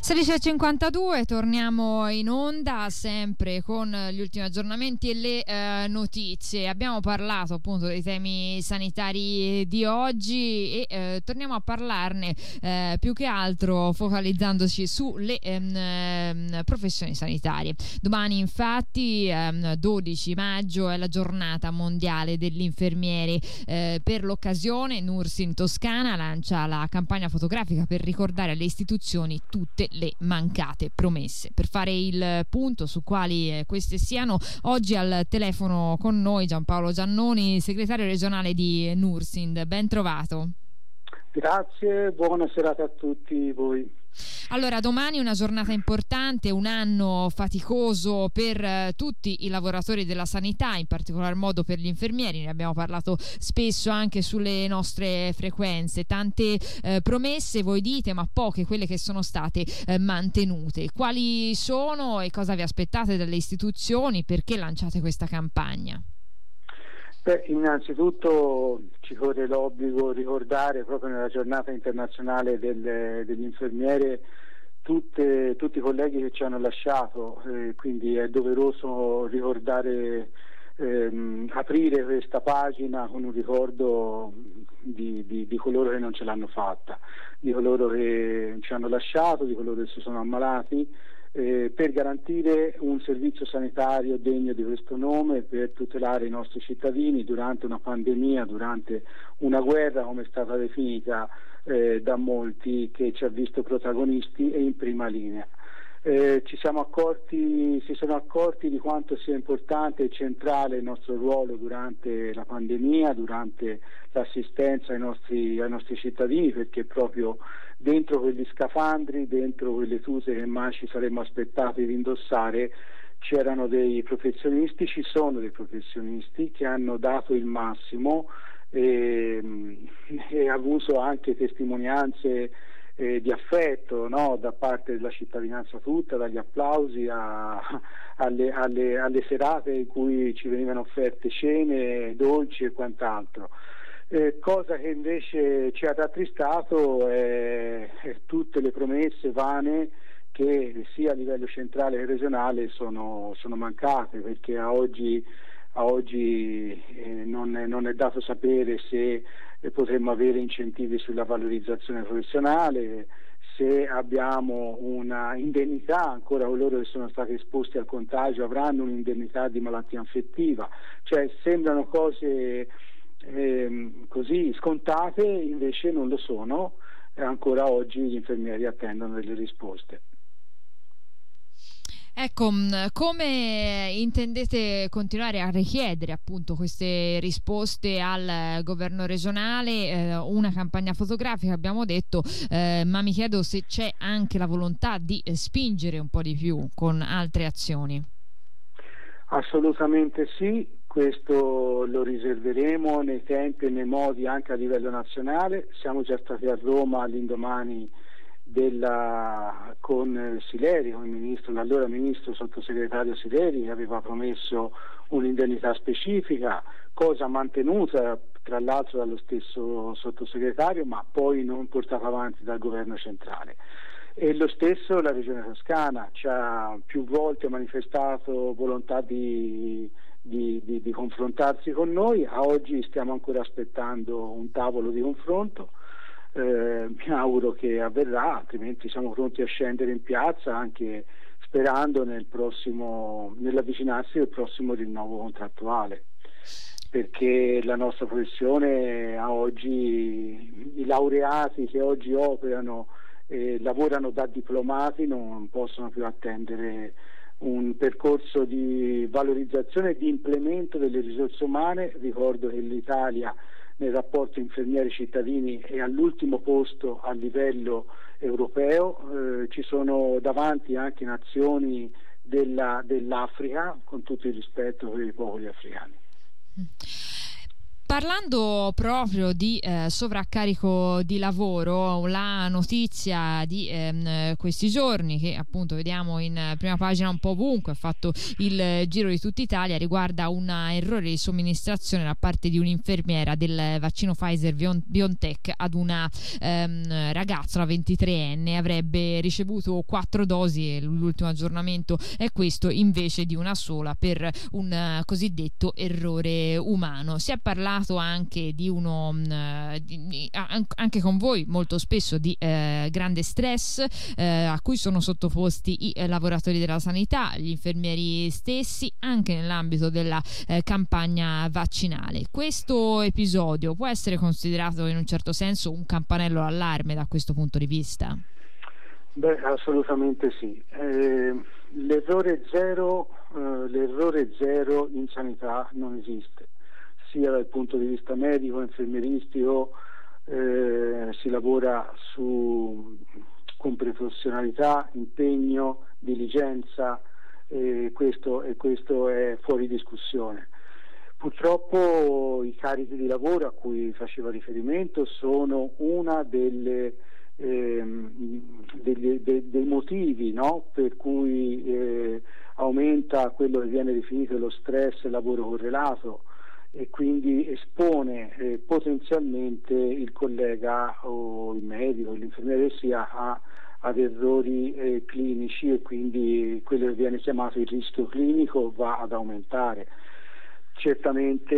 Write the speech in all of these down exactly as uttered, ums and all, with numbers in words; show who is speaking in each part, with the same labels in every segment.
Speaker 1: sedici e cinquantadue, torniamo in onda sempre con gli ultimi aggiornamenti e le eh, notizie. Abbiamo parlato appunto dei temi sanitari di oggi e eh, torniamo a parlarne eh, più che altro focalizzandoci sulle ehm, professioni sanitarie. Domani infatti ehm, dodici maggio è la giornata mondiale degli infermieri. Eh, per l'occasione Nursin Toscana lancia la campagna fotografica per ricordare alle istituzioni tutte le mancate promesse. Per fare il punto su quali eh, queste siano, oggi al telefono con noi Giampaolo Giannoni, segretario regionale di Nursin. Ben trovato.
Speaker 2: Grazie, buona serata a tutti voi.
Speaker 1: Allora, domani è una giornata importante, un anno faticoso per eh, tutti i lavoratori della sanità, in particolar modo per gli infermieri. Ne abbiamo parlato spesso anche sulle nostre frequenze. Tante eh, promesse, voi dite, ma poche quelle che sono state eh, mantenute. Quali sono e cosa vi aspettate dalle istituzioni? Perché lanciate questa campagna?
Speaker 2: Beh, innanzitutto ci corre l'obbligo di ricordare proprio nella giornata internazionale del, degli infermieri tutte, tutti i colleghi che ci hanno lasciato, eh, quindi è doveroso ricordare, ehm, aprire questa pagina con un ricordo di, di, di coloro che non ce l'hanno fatta, di coloro che ci hanno lasciato, di coloro che si sono ammalati, Eh, per garantire un servizio sanitario degno di questo nome, per tutelare i nostri cittadini durante una pandemia, durante una guerra come è stata definita eh, da molti, che ci ha visto protagonisti e in prima linea. Eh, ci siamo accorti, si sono accorti di quanto sia importante e centrale il nostro ruolo durante la pandemia, durante l'assistenza ai nostri, ai nostri cittadini, perché proprio dentro quegli scafandri, dentro quelle tute che mai ci saremmo aspettati di indossare, c'erano dei professionisti, ci sono dei professionisti che hanno dato il massimo e, e avuto anche testimonianze Eh, di affetto, no? Da parte della cittadinanza tutta, dagli applausi a, alle, alle, alle serate in cui ci venivano offerte cene, dolci e quant'altro. Eh, cosa che invece ci ha rattristato è, è tutte le promesse vane che sia a livello centrale che regionale sono, sono mancate, perché a oggi, a oggi eh, non, è, non è dato sapere se e potremmo avere incentivi sulla valorizzazione professionale, se abbiamo una indennità, ancora coloro che sono stati esposti al contagio avranno un'indennità di malattia infettiva, cioè sembrano cose eh, così scontate, invece non lo sono, e ancora oggi gli infermieri attendono delle risposte.
Speaker 1: Ecco, come intendete continuare a richiedere appunto queste risposte al governo regionale? Eh, una campagna fotografica abbiamo detto, eh, ma mi chiedo se c'è anche la volontà di spingere un po' di più con altre azioni.
Speaker 2: Assolutamente sì, questo lo riserveremo nei tempi e nei modi anche a livello nazionale. Siamo già stati a Roma all'indomani Della, con Sileri, con il ministro, l'allora ministro sottosegretario Sileri, che aveva promesso un'indennità specifica, cosa mantenuta tra l'altro dallo stesso sottosegretario, ma poi non portata avanti dal governo centrale. E lo stesso la regione Toscana ci ha più volte manifestato volontà di, di, di, di confrontarsi con noi. A oggi stiamo ancora aspettando un tavolo di confronto. Eh, mi auguro che avverrà, altrimenti siamo pronti a scendere in piazza, anche sperando nel prossimo, nell'avvicinarsi del prossimo rinnovo contrattuale, perché la nostra professione a oggi, i laureati che oggi operano e lavorano da diplomati non possono più attendere un percorso di valorizzazione e di implemento delle risorse umane. Ricordo che l'Italia nel rapporto infermieri-cittadini è all'ultimo posto a livello europeo, eh, ci sono davanti anche nazioni della, dell'Africa, con tutto il rispetto per i popoli africani.
Speaker 1: Parlando proprio di eh, sovraccarico di lavoro, la notizia di ehm, questi giorni che appunto vediamo in prima pagina un po' ovunque, ha fatto il giro di tutta Italia, riguarda un errore di somministrazione da parte di un'infermiera del vaccino Pfizer BioNTech ad una ehm, ragazza, una ventitreenne, avrebbe ricevuto quattro dosi e l'ultimo aggiornamento è questo, invece di una sola, per un uh, cosiddetto errore umano. Si è parlato anche di uno uh, di, di, anche con voi molto spesso di uh, grande stress uh, a cui sono sottoposti i uh, lavoratori della sanità, gli infermieri stessi, anche nell'ambito della uh, campagna vaccinale. Questo episodio può essere considerato in un certo senso un campanello d'allarme da questo punto di vista?
Speaker 2: Beh, assolutamente sì. Eh, l'errore zero, eh, l'errore zero in sanità non esiste, sia dal punto di vista medico, infermieristico, eh, si lavora su, con professionalità, impegno, diligenza, eh, questo, e questo è fuori discussione. Purtroppo i carichi di lavoro a cui faceva riferimento sono una delle Ehm, degli, de, dei motivi, no? Per cui eh, aumenta quello che viene definito lo stress lavoro correlato e quindi espone eh, potenzialmente il collega o il medico, l'infermiere sia a, ad errori eh, clinici, e quindi quello che viene chiamato il rischio clinico va ad aumentare. Certamente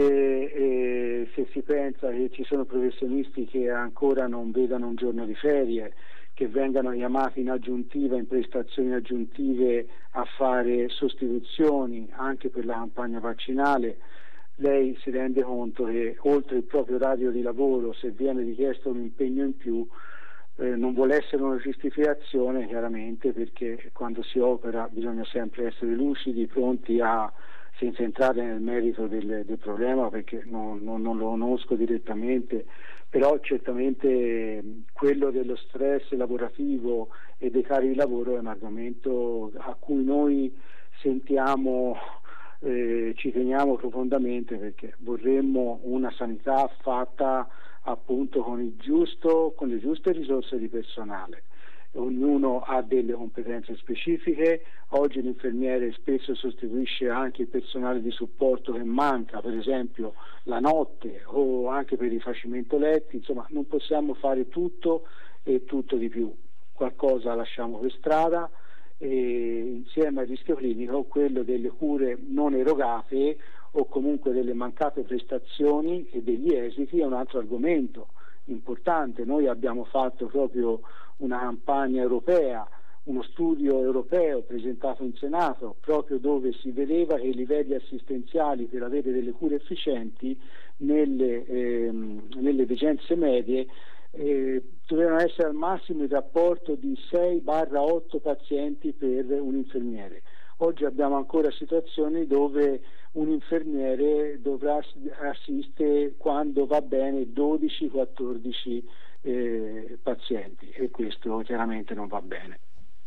Speaker 2: eh, se si pensa che ci sono professionisti che ancora non vedano un giorno di ferie, che vengano chiamati in aggiuntiva, in prestazioni aggiuntive a fare sostituzioni anche per la campagna vaccinale, lei si rende conto che oltre il proprio orario di lavoro, se viene richiesto un impegno in più, eh, non vuole essere una giustificazione, chiaramente, perché quando si opera bisogna sempre essere lucidi, pronti a, senza entrare nel merito del, del problema perché non, non, non lo conosco direttamente, però certamente quello dello stress lavorativo e dei carichi di lavoro è un argomento a cui noi sentiamo, eh, ci teniamo profondamente, perché vorremmo una sanità fatta appunto con il giusto, con le giuste risorse di personale. Ognuno ha delle competenze specifiche, oggi l'infermiere spesso sostituisce anche il personale di supporto che manca, per esempio la notte o anche per il rifacimento letti, insomma non possiamo fare tutto e tutto di più, qualcosa lasciamo per strada, e insieme al rischio clinico quello delle cure non erogate o comunque delle mancate prestazioni e degli esiti è un altro argomento importante. Noi abbiamo fatto proprio una campagna europea, uno studio europeo presentato in Senato, proprio dove si vedeva che i livelli assistenziali per avere delle cure efficienti nelle, ehm, nelle degenze medie eh, dovevano essere al massimo il rapporto di sei otto pazienti per un infermiere. Oggi abbiamo ancora situazioni dove un infermiere dovrà assistere, quando va bene, dodici quattordici eh, pazienti, e questo chiaramente non va bene.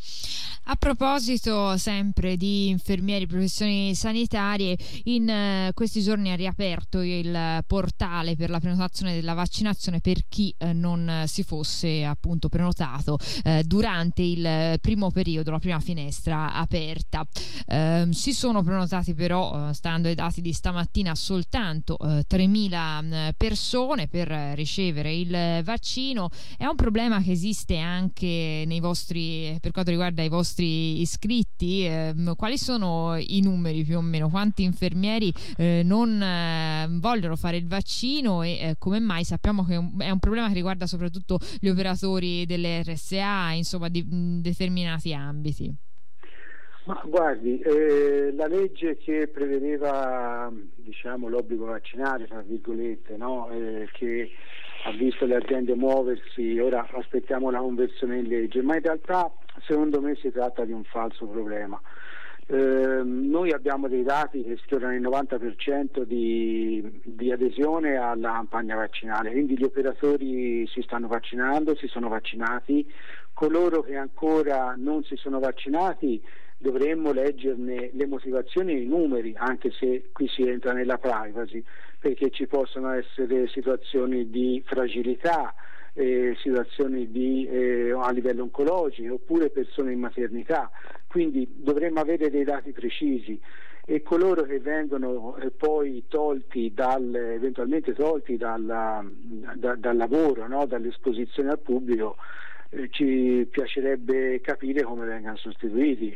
Speaker 1: A proposito sempre di infermieri, professioni sanitarie, in eh, questi giorni ha riaperto il portale per la prenotazione della vaccinazione per chi eh, non si fosse appunto prenotato eh, durante il primo periodo, la prima finestra aperta. Eh, si sono prenotati però, eh, stando ai dati di stamattina, soltanto eh, tremila persone per ricevere il vaccino. È un problema che esiste anche nei vostri, per quanto riguarda i vostri iscritti. Eh, quali sono i numeri più o meno? Quanti infermieri eh, non eh, vogliono fare il vaccino e eh, come mai? Sappiamo che è un, è un problema che riguarda soprattutto gli operatori delle R S A, insomma, di mh, determinati ambiti.
Speaker 2: Ma guardi, eh, la legge che prevedeva, diciamo, l'obbligo vaccinale, tra virgolette, no? eh, che ha visto le aziende muoversi, ora aspettiamo la conversione in legge, ma in realtà secondo me si tratta di un falso problema, Eh, noi abbiamo dei dati che sfiorano il novanta per cento di, di adesione alla campagna vaccinale, quindi gli operatori si stanno vaccinando, si sono vaccinati. Coloro che ancora non si sono vaccinati dovremmo leggerne le motivazioni e i numeri, anche se qui si entra nella privacy, perché ci possono essere situazioni di fragilità, Eh, situazioni di, eh, a livello oncologico, oppure persone in maternità, quindi dovremmo avere dei dati precisi, e coloro che vengono eh, poi tolti dal, eventualmente tolti dalla, da, dal lavoro, no? Dall'esposizione al pubblico, eh, ci piacerebbe capire come vengano sostituiti.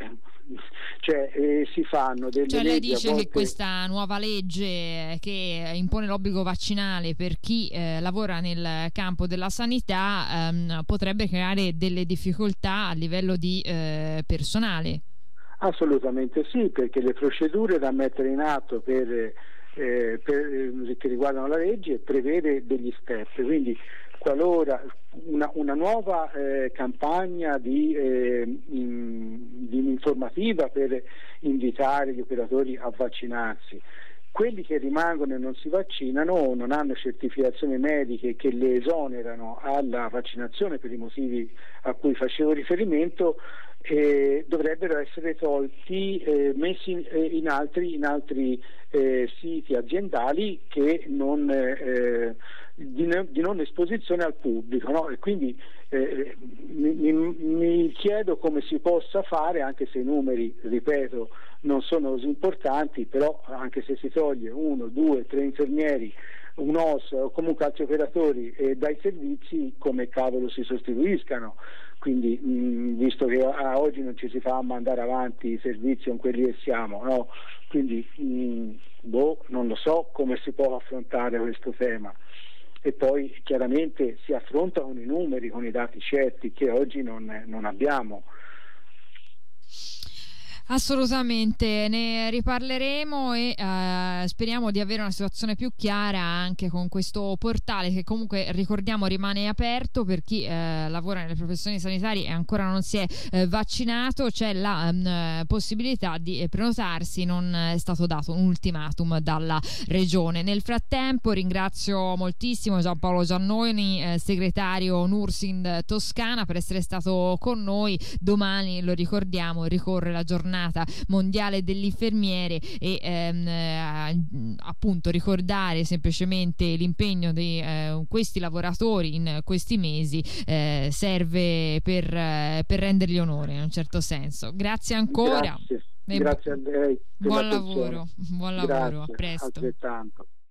Speaker 2: Cioè eh, si fanno delle
Speaker 1: cioè lei
Speaker 2: leggi,
Speaker 1: dice
Speaker 2: volte...
Speaker 1: che questa nuova legge che impone l'obbligo vaccinale per chi eh, lavora nel campo della sanità ehm, potrebbe creare delle difficoltà a livello di eh, personale.
Speaker 2: Assolutamente sì, perché le procedure da mettere in atto per, eh, per, che riguardano la legge prevede degli step, quindi qualora una, una nuova eh, campagna di, eh, in, di informativa per invitare gli operatori a vaccinarsi, quelli che rimangono e non si vaccinano o non hanno certificazioni mediche che le esonerano alla vaccinazione per i motivi a cui facevo riferimento, eh, dovrebbero essere tolti, eh, messi in, eh, in altri, in altri eh, siti aziendali che non, eh, di, ne, di non esposizione al pubblico, no? E quindi eh, mi, mi, mi chiedo come si possa fare, anche se i numeri, ripeto, non sono così importanti, però anche se si toglie uno, due, tre infermieri, un O S o comunque altri operatori eh, dai servizi, come cavolo si sostituiscano? Quindi mh, visto che a oggi non ci si fa mandare avanti i servizi con quelli che siamo, no? Quindi mh, boh, non lo so come si può affrontare questo tema. E poi chiaramente si affronta con i numeri, con i dati certi che oggi non, non abbiamo.
Speaker 1: Assolutamente, ne riparleremo e eh, speriamo di avere una situazione più chiara anche con questo portale che comunque ricordiamo rimane aperto per chi eh, lavora nelle professioni sanitarie e ancora non si è eh, vaccinato. C'è la mh, possibilità di eh, prenotarsi, non è stato dato un ultimatum dalla regione. Nel frattempo ringrazio moltissimo Giampaolo Giannoni, eh, segretario Nursind Toscana, per essere stato con noi. Domani, lo ricordiamo, ricorre la giornata mondiale degli infermieri e ehm, eh, appunto ricordare semplicemente l'impegno di eh, questi lavoratori in questi mesi eh, serve per, eh, per rendergli onore in un certo senso. Grazie ancora.
Speaker 2: Grazie, Grazie a lei.
Speaker 1: Buon lavoro, buon lavoro,
Speaker 2: Grazie,
Speaker 1: a presto.
Speaker 2: altrettanto.